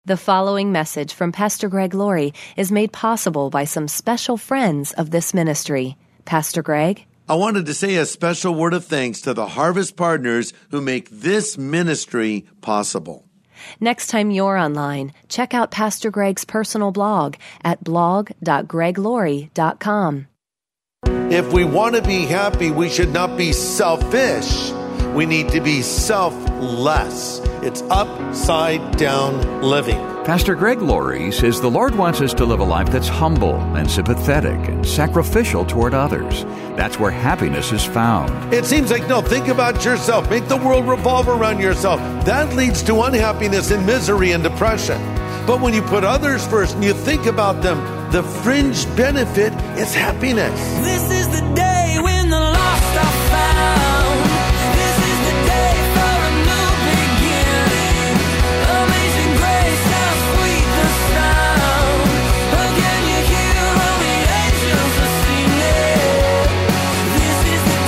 The following message from Pastor Greg Laurie is made possible by some special friends of this ministry. Pastor Greg? I wanted to say a special word of thanks to the Harvest Partners who make this ministry possible. Next time you're online, check out Pastor Greg's personal blog at blog.greglaurie.com. If we want to be happy, we should not be selfish. We need to be selfless. It's upside down living. Pastor Greg Laurie says the Lord wants us to live a life that's humble and sympathetic and sacrificial toward others. That's where happiness is found. It seems like, no, think about yourself. Make the world revolve around yourself. That leads to unhappiness and misery and depression. But when you put others first and you think about them, the fringe benefit is happiness. This is the day when the lost are found. This is the day for a new beginning. Amazing grace, how sweet the sound. Again you hear all the angels are singing. This is the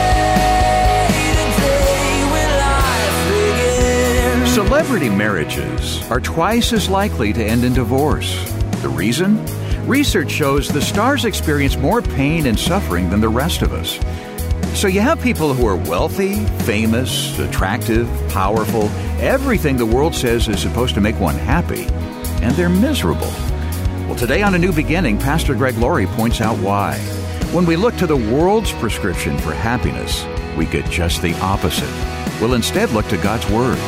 day when life begins. Celebrity marriages are twice as likely to end in divorce. The reason? Research shows the stars experience more pain and suffering than the rest of us. So you have people who are wealthy, famous, attractive, powerful, everything the world says is supposed to make one happy, and they're miserable. Well, today on A New Beginning, Pastor Greg Laurie points out why. When we look to the world's prescription for happiness, we get just the opposite. We'll instead look to God's Word.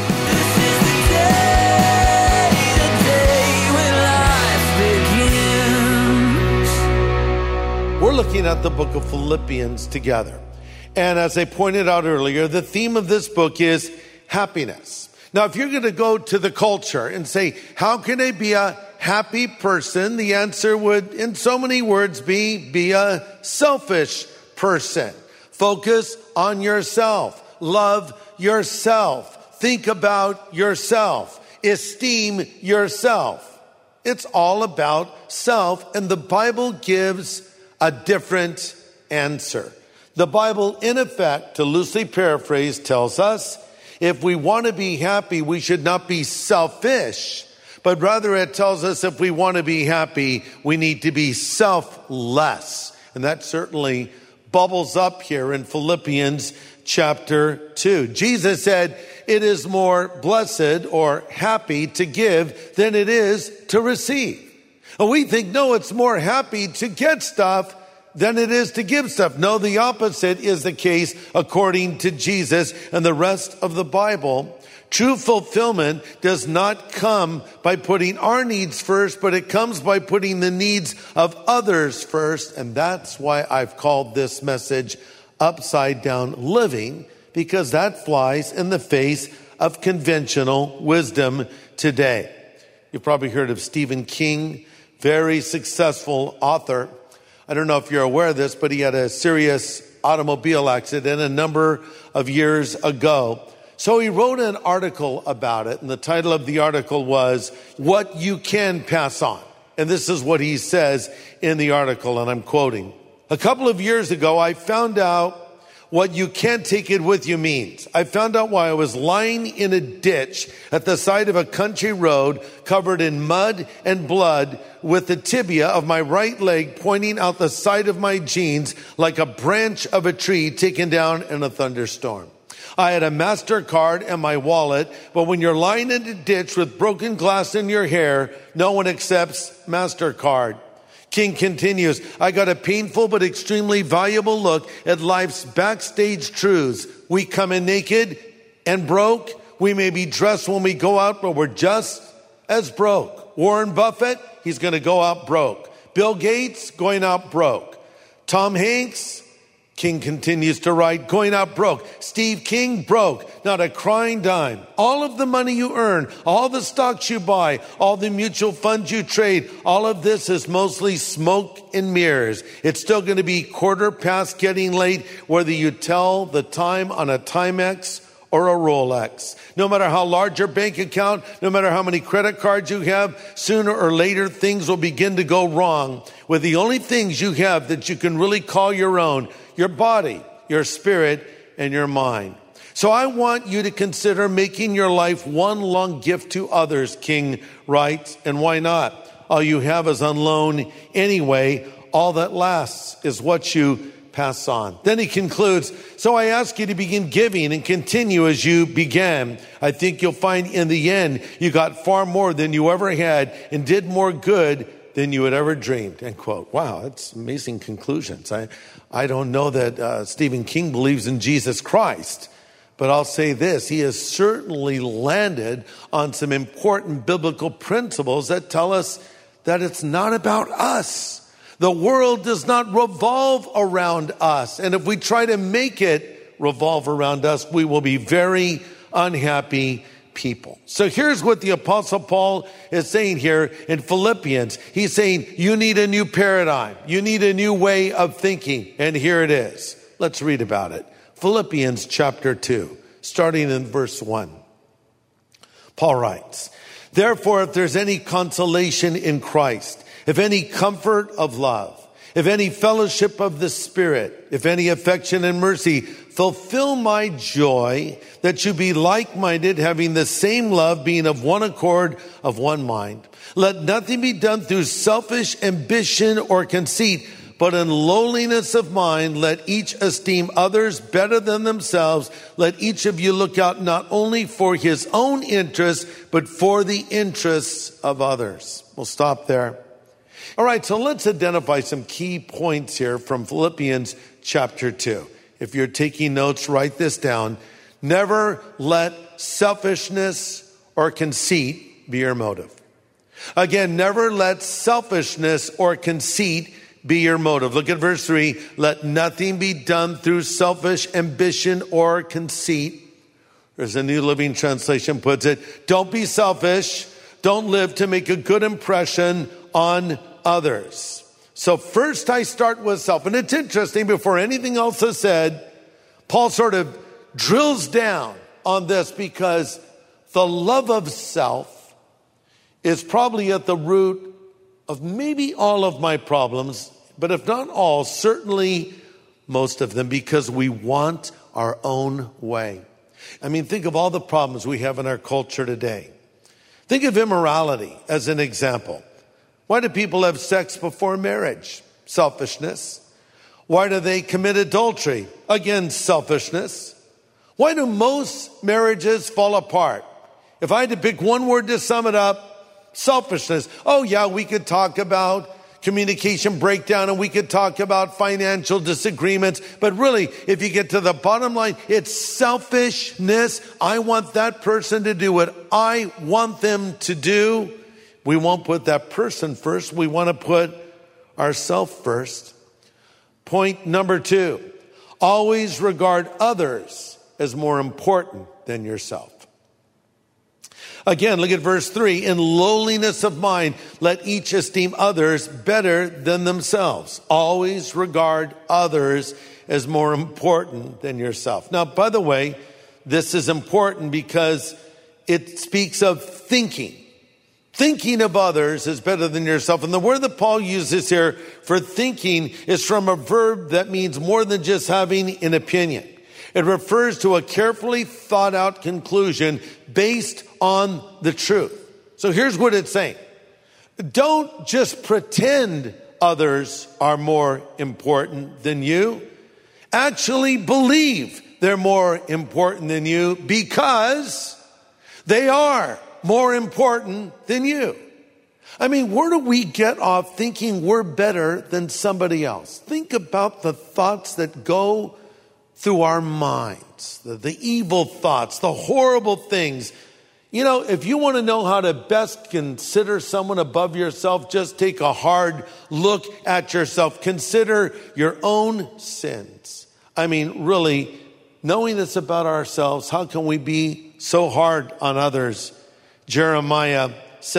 We're looking at the book of Philippians together. And as I pointed out earlier, the theme of this book is happiness. Now, if you're going to go to the culture and say, how can I be a happy person? The answer would, in so many words, be a selfish person. Focus on yourself. Love yourself. Think about yourself. Esteem yourself. It's all about self, and the Bible gives a different answer. The Bible, in effect, to loosely paraphrase, tells us if we want to be happy, we should not be selfish, but rather it tells us if we want to be happy, we need to be selfless. And that certainly bubbles up here in Philippians chapter 2. Jesus said, it is more blessed or happy to give than it is to receive. And we think, no, it's more happy to get stuff than it is to give stuff. No, the opposite is the case according to Jesus and the rest of the Bible. True fulfillment does not come by putting our needs first, but it comes by putting the needs of others first. And that's why I've called this message Upside Down Living, because that flies in the face of conventional wisdom today. You've probably heard of Stephen King, very successful author. I don't know if you're aware of this, but he had a serious automobile accident a number of years ago. So he wrote an article about it, and the title of the article was, What You Can Pass On. And this is what he says in the article, and I'm quoting. A couple of years ago, I found out what you can't take it with you means. I found out why I was lying in a ditch at the side of a country road covered in mud and blood with the tibia of my right leg pointing out the side of my jeans like a branch of a tree taken down in a thunderstorm. I had a MasterCard and my wallet, but when you're lying in a ditch with broken glass in your hair, no one accepts MasterCard. King continues, I got a painful but extremely valuable look at life's backstage truths. We come in naked and broke. We may be dressed when we go out, but we're just as broke. Warren Buffett, he's going to go out broke. Bill Gates, going out broke. Tom Hanks, King continues to write, going out broke. Steve King, broke. Not a crying dime. All of the money you earn, all the stocks you buy, all the mutual funds you trade, all of this is mostly smoke and mirrors. It's still going to be 1/4 getting late, whether you tell the time on a Timex or a Rolex. No matter how large your bank account, no matter how many credit cards you have, sooner or later things will begin to go wrong with the only things you have that you can really call your own, your body, your spirit, and your mind. So I want you to consider making your life one long gift to others, King writes. And why not? All you have is on loan anyway. All that lasts is what you pass on. Then he concludes, so I ask you to begin giving and continue as you began. I think you'll find in the end you got far more than you ever had and did more good than you had ever dreamed, end quote. Wow, that's amazing conclusions. I don't know that Stephen King believes in Jesus Christ, but I'll say this, he has certainly landed on some important biblical principles that tell us that it's not about us. The world does not revolve around us. And if we try to make it revolve around us, we will be very unhappy people. So here's what the Apostle Paul is saying here in Philippians. He's saying, you need a new paradigm. You need a new way of thinking. And here it is. Let's read about it. Philippians chapter 2, starting in verse 1. Paul writes, therefore, if there's any consolation in Christ, if any comfort of love, if any fellowship of the Spirit, if any affection and mercy, fulfill my joy that you be like-minded, having the same love, being of one accord, of one mind. Let nothing be done through selfish ambition or conceit, but in lowliness of mind, let each esteem others better than themselves. Let each of you look out not only for his own interests, but for the interests of others. We'll stop there. All right, so let's identify some key points here from Philippians chapter 2. If you're taking notes, write this down. Never let selfishness or conceit be your motive. Again, never let selfishness or conceit be your motive. Look at verse 3. Let nothing be done through selfish ambition or conceit. There's a New Living Translation puts it. Don't be selfish. Don't live to make a good impression on others. So first I start with self. And it's interesting, before anything else is said, Paul sort of drills down on this because the love of self is probably at the root of maybe all of my problems, but if not all, certainly most of them, because we want our own way. I mean, think of all the problems we have in our culture today. Think of immorality as an example. Why do people have sex before marriage? Selfishness. Why do they commit adultery? Again, selfishness. Why do most marriages fall apart? If I had to pick one word to sum it up, selfishness. Oh yeah, we could talk about communication breakdown and we could talk about financial disagreements. But really, if you get to the bottom line, it's selfishness. I want that person to do what I want them to do. We won't put that person first. We want to put ourselves first. Point number 2, always regard others as more important than yourself. Again, look at verse 3. In lowliness of mind, let each esteem others better than themselves. Always regard others as more important than yourself. Now, by the way, this is important because it speaks of thinking. Thinking of others is better than yourself. And the word that Paul uses here for thinking is from a verb that means more than just having an opinion. It refers to a carefully thought out conclusion based on the truth. So here's what it's saying. Don't just pretend others are more important than you. Actually believe they're more important than you because they are more important than you. I mean, where do we get off thinking we're better than somebody else? Think about the thoughts that go through our minds, the evil thoughts, the horrible things. You know, if you want to know how to best consider someone above yourself, just take a hard look at yourself. Consider your own sins. I mean, really, knowing this about ourselves, how can we be so hard on others? Jeremiah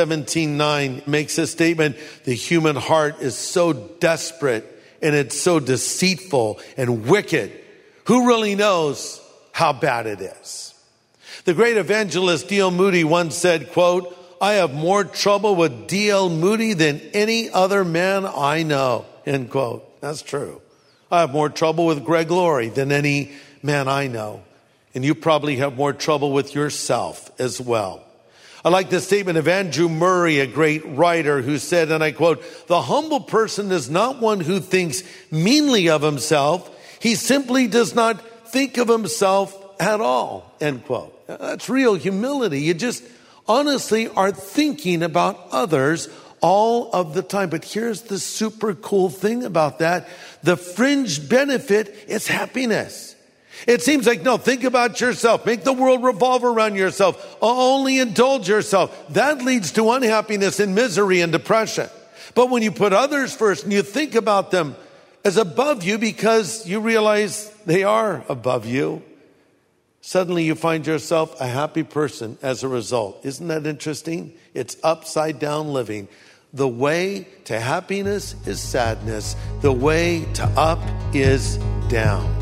17:9 makes a statement, the human heart is so desperate and it's so deceitful and wicked. Who really knows how bad it is? The great evangelist D.L. Moody once said, quote, I have more trouble with D.L. Moody than any other man I know, end quote. That's true. I have more trouble with Greg Laurie than any man I know. And you probably have more trouble with yourself as well. I like the statement of Andrew Murray, a great writer, who said, and I quote, "The humble person is not one who thinks meanly of himself. He simply does not think of himself at all," end quote. That's real humility. You just honestly are thinking about others all of the time. But here's the super cool thing about that. The fringe benefit is happiness. It seems like, no, think about yourself. Make the world revolve around yourself. Only indulge yourself. That leads to unhappiness and misery and depression. But when you put others first and you think about them as above you because you realize they are above you, suddenly you find yourself a happy person as a result. Isn't that interesting? It's upside down living. The way to happiness is sadness. The way to up is down.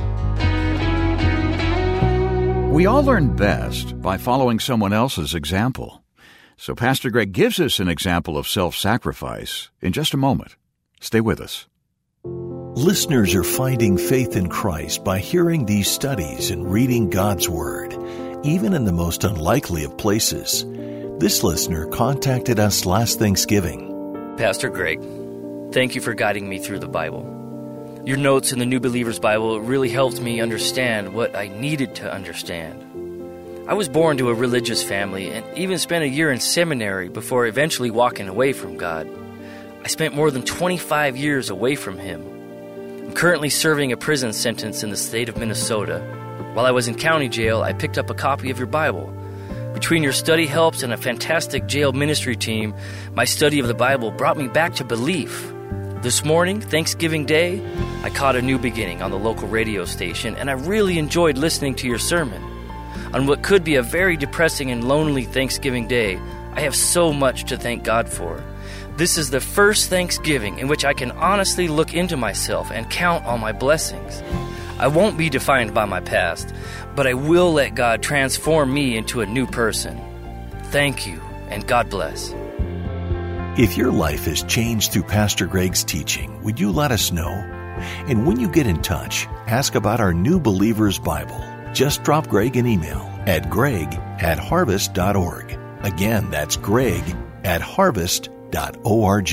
We all learn best by following someone else's example. So Pastor Greg gives us an example of self-sacrifice in just a moment. Stay with us. Listeners are finding faith in Christ by hearing these studies and reading God's Word, even in the most unlikely of places. This listener contacted us last Thanksgiving. Pastor Greg, thank you for guiding me through the Bible. Your notes in the New Believer's Bible really helped me understand what I needed to understand. I was born to a religious family and even spent a year in seminary before eventually walking away from God. I spent more than 25 years away from Him. I'm currently serving a prison sentence in the state of Minnesota. While I was in county jail, I picked up a copy of your Bible. Between your study helps and a fantastic jail ministry team, my study of the Bible brought me back to belief. This morning, Thanksgiving Day, I caught a new beginning on the local radio station, and I really enjoyed listening to your sermon. On what could be a very depressing and lonely Thanksgiving Day, I have so much to thank God for. This is the first Thanksgiving in which I can honestly look into myself and count all my blessings. I won't be defined by my past, but I will let God transform me into a new person. Thank you, and God bless. If your life has changed through Pastor Greg's teaching, would you let us know? And when you get in touch, ask about our New Believer's Bible. Just drop Greg an email at greg@harvest.org. Again, that's greg@harvest.org.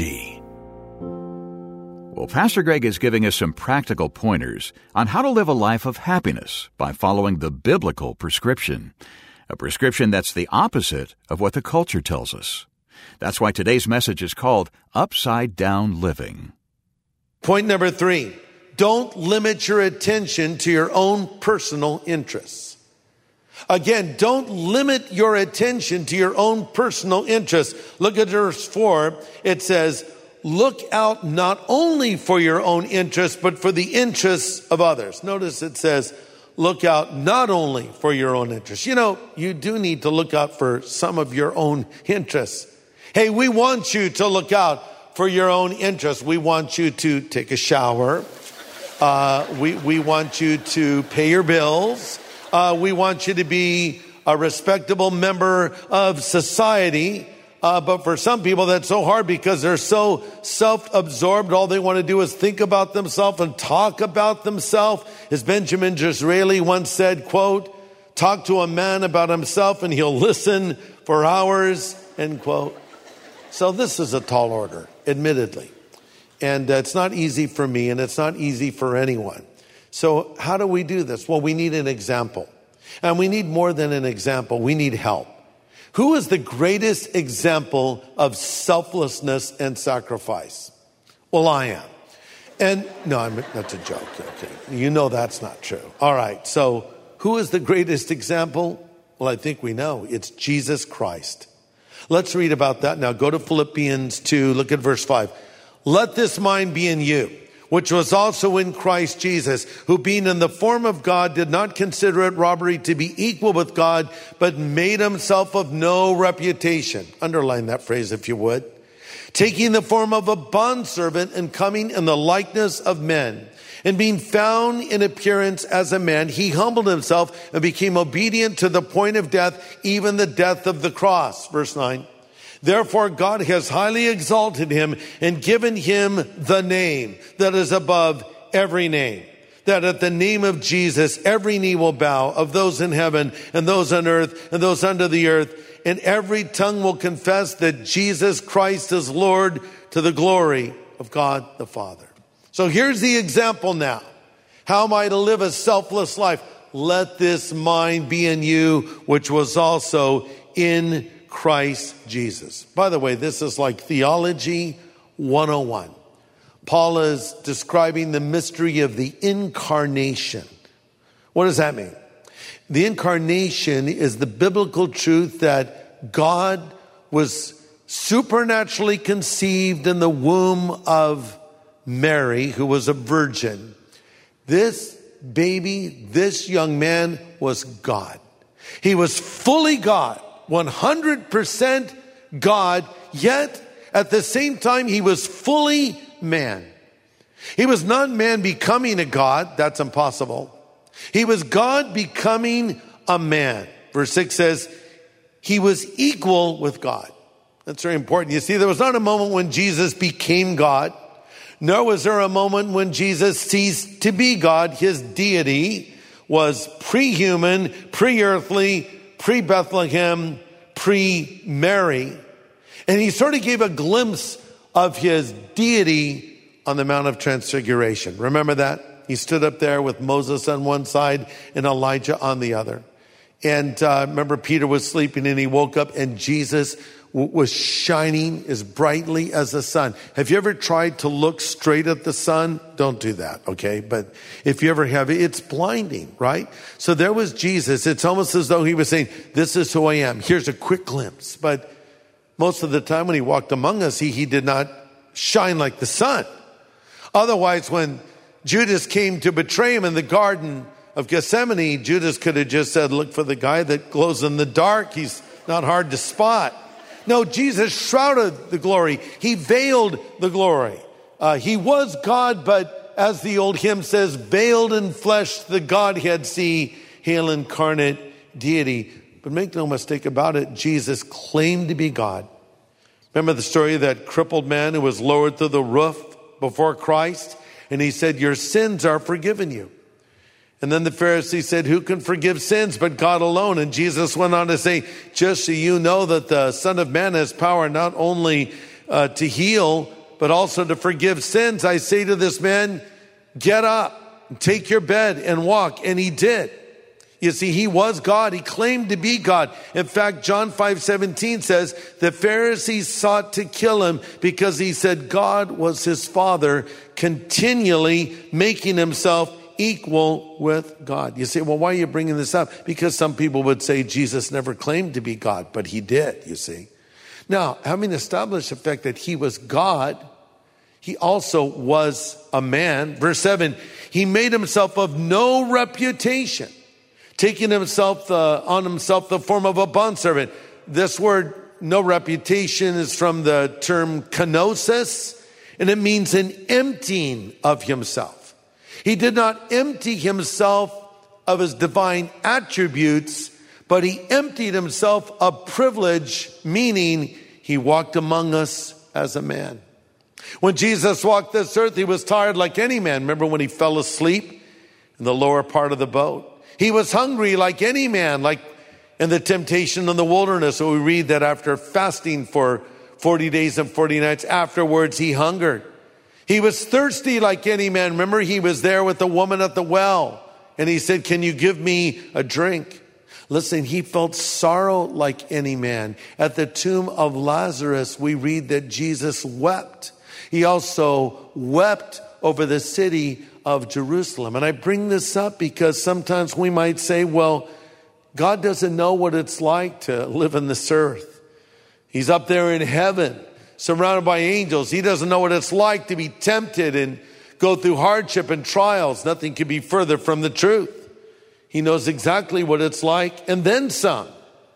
Well, Pastor Greg is giving us some practical pointers on how to live a life of happiness by following the biblical prescription, a prescription that's the opposite of what the culture tells us. That's why today's message is called Upside Down Living. Point number 3, don't limit your attention to your own personal interests. Again, don't limit your attention to your own personal interests. Look at verse 4. It says, look out not only for your own interests, but for the interests of others. Notice it says, look out not only for your own interests. You know, you do need to look out for some of your own interests. Hey, we want you to look out for your own interests. We want you to take a shower. We want you to pay your bills. We want you to be a respectable member of society. But for some people, that's so hard because they're so self-absorbed. All they want to do is think about themselves and talk about themselves. As Benjamin Disraeli once said, quote, talk to a man about himself and he'll listen for hours, end quote. So this is a tall order, admittedly. And it's not easy for me and it's not easy for anyone. So how do we do this? Well, we need an example. And we need more than an example. We need help. Who is the greatest example of selflessness and sacrifice? Well, I am. And no, that's a joke. Okay. You know that's not true. All right. So who is the greatest example? Well, I think we know. It's Jesus Christ. Let's read about that now. Go to Philippians 2. Look at verse 5. Let this mind be in you, which was also in Christ Jesus, who being in the form of God did not consider it robbery to be equal with God, but made himself of no reputation. Underline that phrase if you would. Taking the form of a bondservant and coming in the likeness of men. And being found in appearance as a man, he humbled himself and became obedient to the point of death, even the death of the cross. Verse 9. Therefore, God has highly exalted him and given him the name that is above every name, that at the name of Jesus, every knee will bow, of those in heaven and those on earth and those under the earth, and every tongue will confess that Jesus Christ is Lord, to the glory of God the Father. So here's the example now. How am I to live a selfless life? Let this mind be in you, which was also in Christ Jesus. By the way, this is like theology 101. Paul is describing the mystery of the incarnation. What does that mean? The incarnation is the biblical truth that God was supernaturally conceived in the womb of Mary, who was a virgin. This baby, this young man was God. He was fully God, 100% God, yet at the same time he was fully man. He was not man becoming a God. That's impossible. He was God becoming a man. Verse 6 says, he was equal with God. That's very important. You see, there was not a moment when Jesus became God, nor was there a moment when Jesus ceased to be God. His deity was pre-human, pre-earthly, pre-Bethlehem, pre-Mary. And he sort of gave a glimpse of his deity on the Mount of Transfiguration. Remember that? He stood up there with Moses on one side and Elijah on the other. And remember, Peter was sleeping and he woke up and Jesus was shining as brightly as the sun. Have you ever tried to look straight at the sun? Don't do that, okay? But if you ever have, it's blinding, right? So there was Jesus. It's almost as though he was saying, this is who I am. Here's a quick glimpse. But most of the time when he walked among us, he did not shine like the sun. Otherwise, when Judas came to betray him in the Garden of Gethsemane, Judas could have just said, look for the guy that glows in the dark. He's not hard to spot. No, Jesus shrouded the glory. He veiled the glory. He was God, but as the old hymn says, veiled in flesh the Godhead see, hail incarnate deity. But make no mistake about it, Jesus claimed to be God. Remember the story of that crippled man who was lowered to the roof before Christ? And he said, your sins are forgiven you. And then the Pharisee said, who can forgive sins but God alone? And Jesus went on to say, just so you know that the Son of Man has power not only to heal, but also to forgive sins. I say to this man, get up, take your bed and walk. And he did. You see, he was God. He claimed to be God. In fact, John 5:17 says, the Pharisees sought to kill him because he said God was his Father, continually making himself equal with God. You say, well, why are you bringing this up? Because some people would say Jesus never claimed to be God, but he did, you see. Now, having established the fact that he was God, he also was a man. Verse 7, he made himself of no reputation, taking himself on himself the form of a bondservant. This word, no reputation, is from the term kenosis, and it means an emptying of himself. He did not empty himself of his divine attributes, but he emptied himself of privilege, meaning he walked among us as a man. When Jesus walked this earth, he was tired like any man. Remember when he fell asleep in the lower part of the boat? He was hungry like any man, like in the temptation in the wilderness. So we read that after fasting for 40 days and 40 nights, afterwards he hungered. He was thirsty like any man. Remember, he was there with the woman at the well. And he said, can you give me a drink? Listen, he felt sorrow like any man. At the tomb of Lazarus, we read that Jesus wept. He also wept over the city of Jerusalem. And I bring this up because sometimes we might say, well, God doesn't know what it's like to live on this earth. He's up there in heaven, surrounded by angels. He doesn't know what it's like to be tempted and go through hardship and trials. Nothing could be further from the truth. He knows exactly what it's like and then some.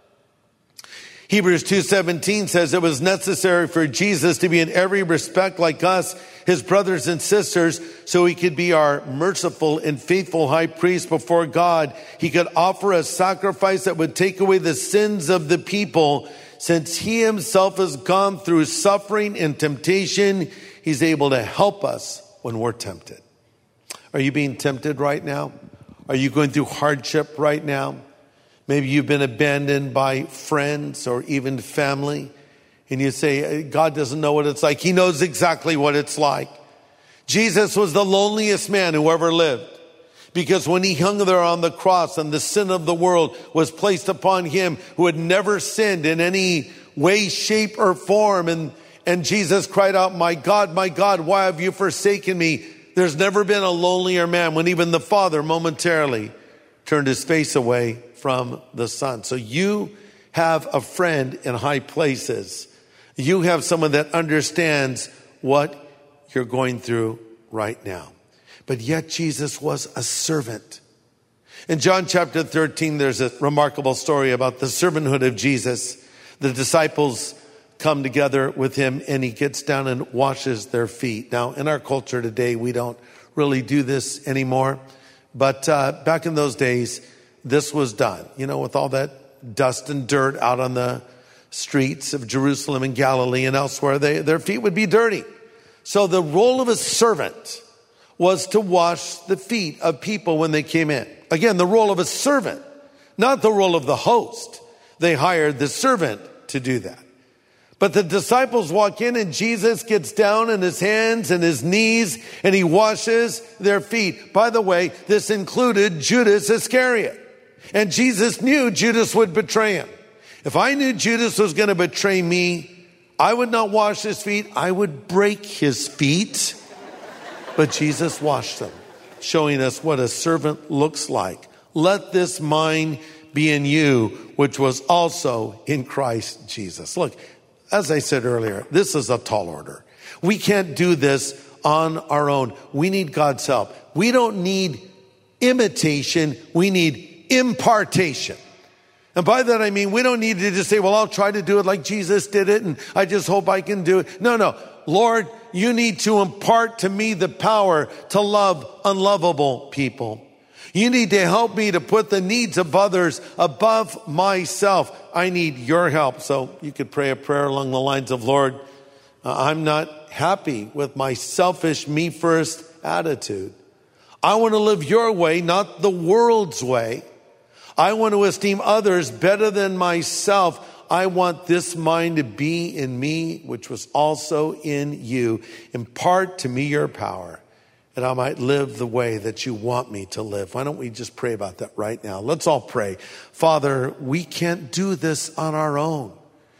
Hebrews 2:17 says it was necessary for Jesus to be in every respect like us, his brothers and sisters, so he could be our merciful and faithful high priest before God. He could offer a sacrifice that would take away the sins of the people. Since he himself has gone through suffering and temptation, he's able to help us when we're tempted. Are you being tempted right now? Are you going through hardship right now? Maybe you've been abandoned by friends or even family. And you say, God doesn't know what it's like. He knows exactly what it's like. Jesus was the loneliest man who ever lived. Because when he hung there on the cross and the sin of the world was placed upon him who had never sinned in any way, shape, or form. And Jesus cried out, my God, why have you forsaken me? There's never been a lonelier man when even the Father momentarily turned his face away from the Son. So you have a friend in high places. You have someone that understands what you're going through right now. But yet Jesus was a servant. In John chapter 13, there's a remarkable story about the servanthood of Jesus. The disciples come together with him and he gets down and washes their feet. Now, in our culture today, we don't really do this anymore. But back in those days, this was done. You know, with all that dust and dirt out on the streets of Jerusalem and Galilee and elsewhere, their feet would be dirty. So the role of a servant was to wash the feet of people when they came in. Again, the role of a servant, not the role of the host. They hired the servant to do that. But the disciples walk in and Jesus gets down on his hands and his knees and he washes their feet. By the way, this included Judas Iscariot. And Jesus knew Judas would betray him. If I knew Judas was going to betray me, I would not wash his feet. I would break his feet. But Jesus washed them, showing us what a servant looks like. Let this mind be in you, which was also in Christ Jesus. Look, as I said earlier, this is a tall order. We can't do this on our own. We need God's help. We don't need imitation. We need impartation. And by that I mean we don't need to just say, well, I'll try to do it like Jesus did it and I just hope I can do it. No. Lord, you need to impart to me the power to love unlovable people. You need to help me to put the needs of others above myself. I need your help. So you could pray a prayer along the lines of, Lord, I'm not happy with my selfish, me first attitude. I want to live your way, not the world's way. I want to esteem others better than myself. I want this mind to be in me, which was also in you. Impart to me your power, that I might live the way that you want me to live. Why don't we just pray about that right now? Let's all pray. Father, we can't do this on our own.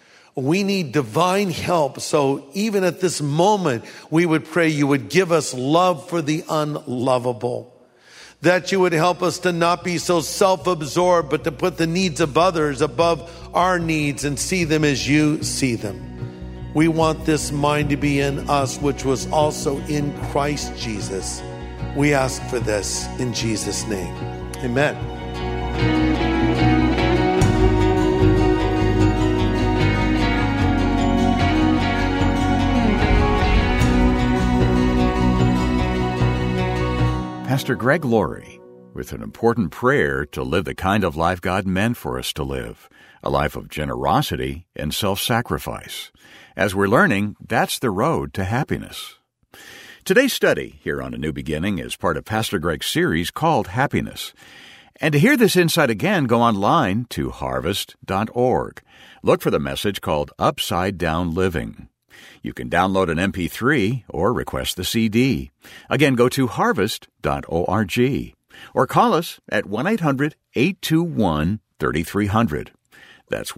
We need divine help. So even at this moment, we would pray you would give us love for the unlovable. That you would help us to not be so self-absorbed, but to put the needs of others above our needs and see them as you see them. We want this mind to be in us, which was also in Christ Jesus. We ask for this in Jesus' name. Amen. Pastor Greg Laurie with an important prayer to live the kind of life God meant for us to live, a life of generosity and self-sacrifice. As we're learning, that's the road to happiness. Today's study here on A New Beginning is part of Pastor Greg's series called Happiness. And to hear this insight again, go online to harvest.org. Look for the message called Upside Down Living. You can download an MP3 or request the CD. Again, go to harvest.org or call us at 1-800-821-3300. That's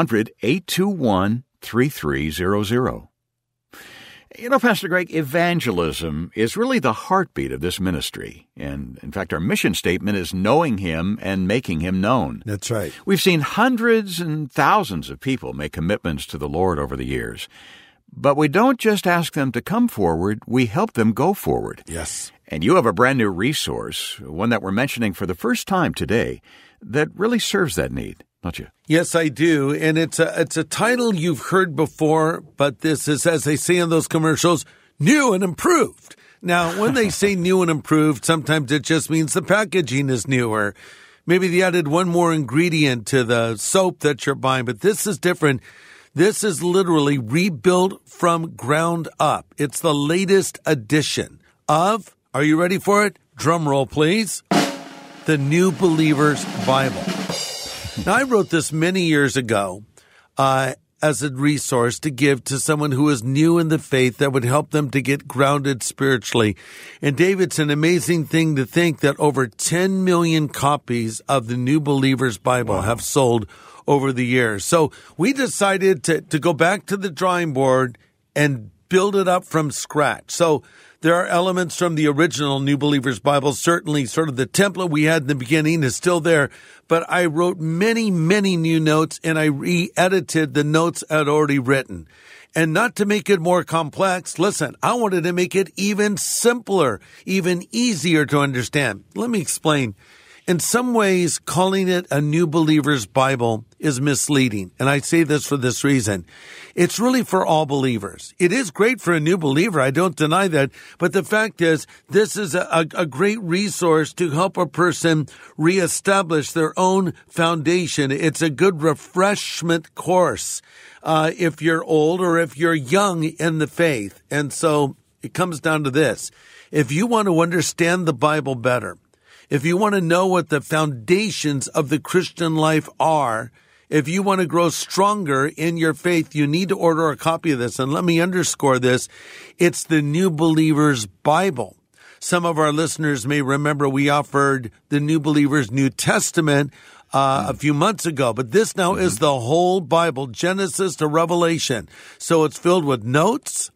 1-800-821-3300. You know, Pastor Greg, evangelism is really the heartbeat of this ministry. And in fact, our mission statement is knowing Him and making Him known. That's right. We've seen hundreds and thousands of people make commitments to the Lord over the years. But we don't just ask them to come forward, we help them go forward. Yes. And you have a brand new resource, one that we're mentioning for the first time today, that really serves that need, don't you? Yes, I do. And it's a title you've heard before, but this is, as they say in those commercials, new and improved. Now, when they say new and improved, sometimes it just means the packaging is newer. Maybe they added one more ingredient to the soap that you're buying, but this is different. This is literally rebuilt from ground up. It's the latest edition of, are you ready for it? drum roll please, the New Believer's Bible. Now, I wrote this many years ago as a resource to give to someone who is new in the faith that would help them to get grounded spiritually. And Dave, it's an amazing thing to think that over 10 million copies of the New Believer's Bible have sold over the years. So we decided to go back to the drawing board and build it up from scratch. So there are elements from the original New Believer's Bible. Certainly sort of the template we had in the beginning is still there. But I wrote many, many new notes, and I re-edited the notes I'd already written. And not to make it more complex, listen, I wanted to make it even simpler, even easier to understand. Let me explain. In some ways, calling it a New Believer's Bible is misleading. And I say this for this reason. It's really for all believers. It is great for a new believer. I don't deny that. But the fact is, this is a great resource to help a person reestablish their own foundation. It's a good refreshment course if you're old or if you're young in the faith. And so it comes down to this. If you want to understand the Bible better, if you want to know what the foundations of the Christian life are, if you want to grow stronger in your faith, you need to order a copy of this. And let me underscore this. It's the New Believer's Bible. Some of our listeners may remember we offered the New Believer's New Testament a few months ago. But this now is the whole Bible, Genesis to Revelation. So it's filled with notes,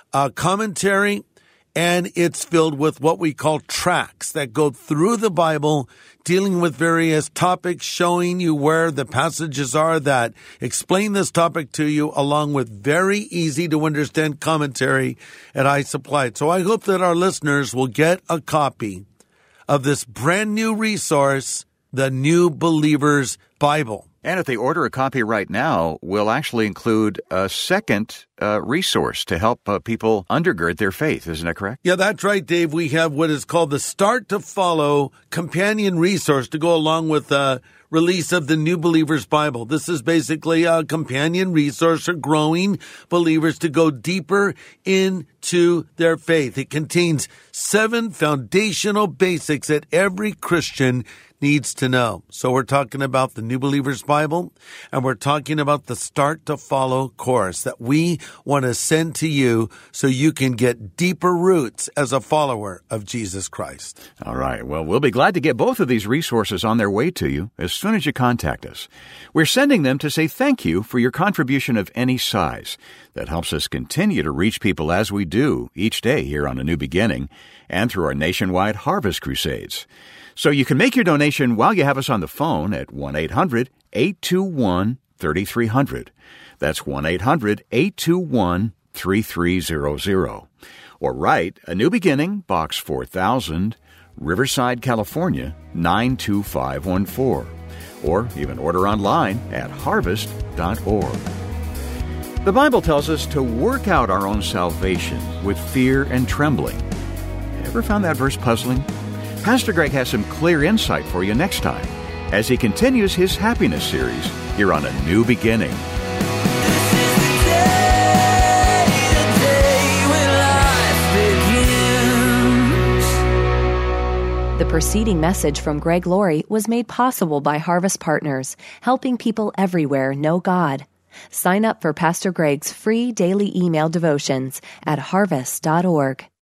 commentary, and it's filled with what we call tracts that go through the Bible, dealing with various topics, showing you where the passages are that explain this topic to you, along with very easy to understand commentary that I supplied. So I hope that our listeners will get a copy of this brand new resource, the New Believer's Bible. And if they order a copy right now, we'll actually include a second resource to help people undergird their faith. Isn't that correct? Yeah, that's right, Dave. We have what is called the Start to Follow companion resource to go along with the release of the New Believer's Bible. This is basically a companion resource for growing believers to go deeper into their faith. It contains 7 foundational basics that every Christian needs to know. So we're talking about the New Believer's Bible, and we're talking about the Start to Follow course that we want to send to you so you can get deeper roots as a follower of Jesus Christ. All right. Well, we'll be glad to get both of these resources on their way to you as soon as you contact us. We're sending them to say thank you for your contribution of any size. That helps us continue to reach people as we do each day here on A New Beginning and through our nationwide Harvest Crusades. So you can make your donation while you have us on the phone at 1-800-821-3300. That's 1-800-821-3300. Or write A New Beginning, Box 4000, Riverside, California, 92514. Or even order online at harvest.org. The Bible tells us to work out our own salvation with fear and trembling. Ever found that verse puzzling? Pastor Greg has some clear insight for you next time as he continues his happiness series here on A New Beginning. The preceding message from Greg Laurie was made possible by Harvest Partners, helping people everywhere know God. Sign up for Pastor Greg's free daily email devotions at harvest.org.